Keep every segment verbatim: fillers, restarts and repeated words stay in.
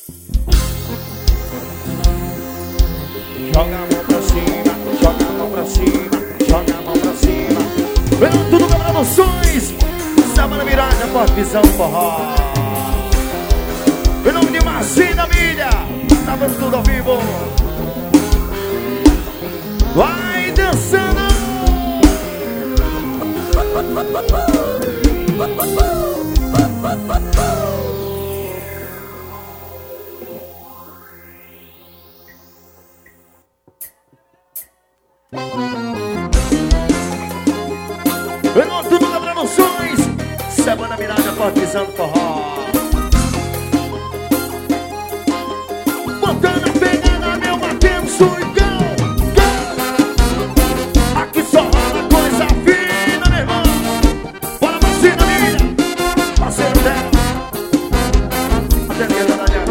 Joga a mão pra cima, joga a mão pra cima, joga a mão pra cima. Vendo tudo com Produções, Samara Miranda, Forte Visão Forró. Em nome de Marcinho da Milha, tava tudo ao vivo. Vai dançando. Em nome do Mundo Produções, Samara Miranda, Forte Visão Forró. Botando a pegada, meu batendo suicão. Aqui só rola coisa fina, meu irmão. Bora pra cima, minha parceiro dela. Até que ela da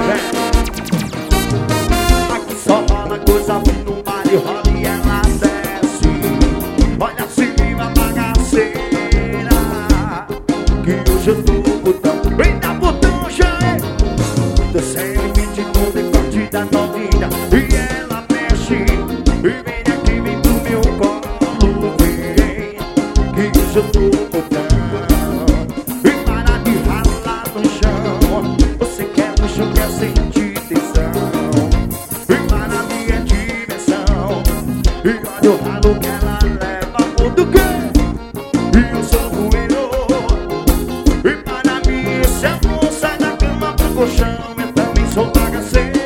velha. Aqui só rola coisa fina no baile, rola e ela desce. Olha assim, uma bagaceira. Que hoje eu tô no botão, vem na botão já é. Tô sem limite, tô de partida novinha. E ela mexe, e vem aqui, vem do meu colo, vem. Que hoje eu tô no botão. E para de ralar no chão. Você quer no chão, quer sentir tesão. E para minha dimensão. E olha o ralo que ela leva por do quê? E eu sou voeiro. E para mim esse amor sai da cama pro colchão. Eu também sou bagaceiro.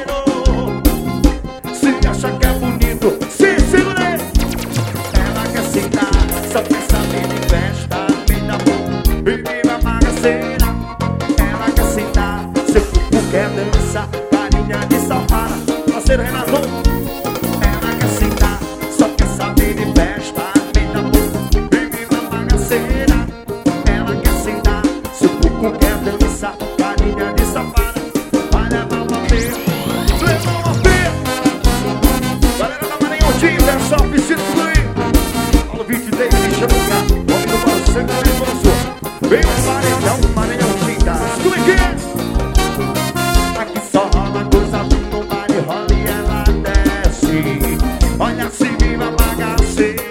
Se acha que é bonito, se segura aí. Ela quer sentar, só quer saber de festa. Vem da boca e viva bagaceira. Ela quer sentar, seu corpo quer dançar. Carinha de safada, parceiro Renato. Ela quer sentar, só quer saber de festa. Vem da boca e viva bagaceira. Ela quer sentar, seu corpo quer dançar. Carinha de safada, vai levar uma feia, levar uma feia. Galera da Maranhão Team, pessoal, vestido tudo aí. Paulo vinte e três, deixa eu tocar. Homem do Brasil, sangue do Brasil. Vem no Maranhão, Maranhão Team, tá? Como é que é? Aqui só rola coisa no baile, rola e ela desce. Olha se viva bagaceira.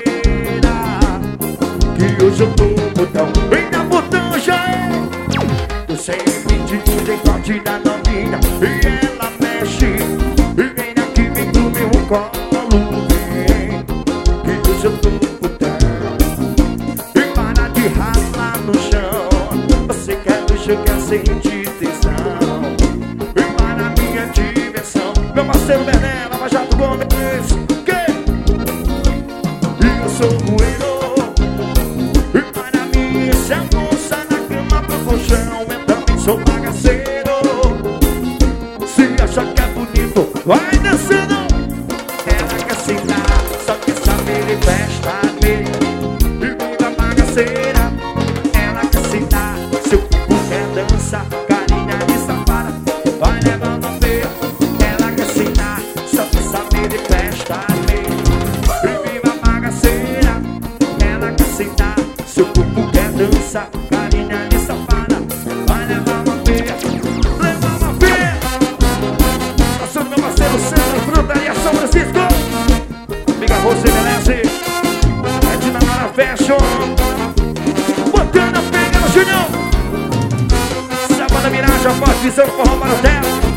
Que hoje eu tô no botão, vem na botão já é. Eu sei mentir, tem corte da novinha. E ela mexe, e vem aqui, vem do meu colo, vem. Que hoje eu tô no botão. E para de ralar no chão. Você quer no chão, quer sentir tesão. E para minha diversão, meu parceiro Bernela, mas já tô bom nesse. Que? E eu sou voeiro. E para mim esse amor sai da cama pro colchão. Eu também sou bagaceiro. Se acha que é bonito, vai dançando. Ela quer sentar, só quer saber de festa, vem. E viva bagaceira. Ela quer sentar, seu corpo quer dançar. Carinha de safada, vai levar uma feia. Ela quer sentar, só quer saber de festa, vem. E viva bagaceira. Ela quer sentar, seu corpo quer dançar. Carinha de safada, vai levar uma feia, levar uma feia. Passando meu parceiro Sandro, Frutaria São Francisco. Amiga Rose Meleze, é de Namara Fashion. Botando a pega no Junião. Sábado Miragem, a Forte Visão, Forró para o Tela.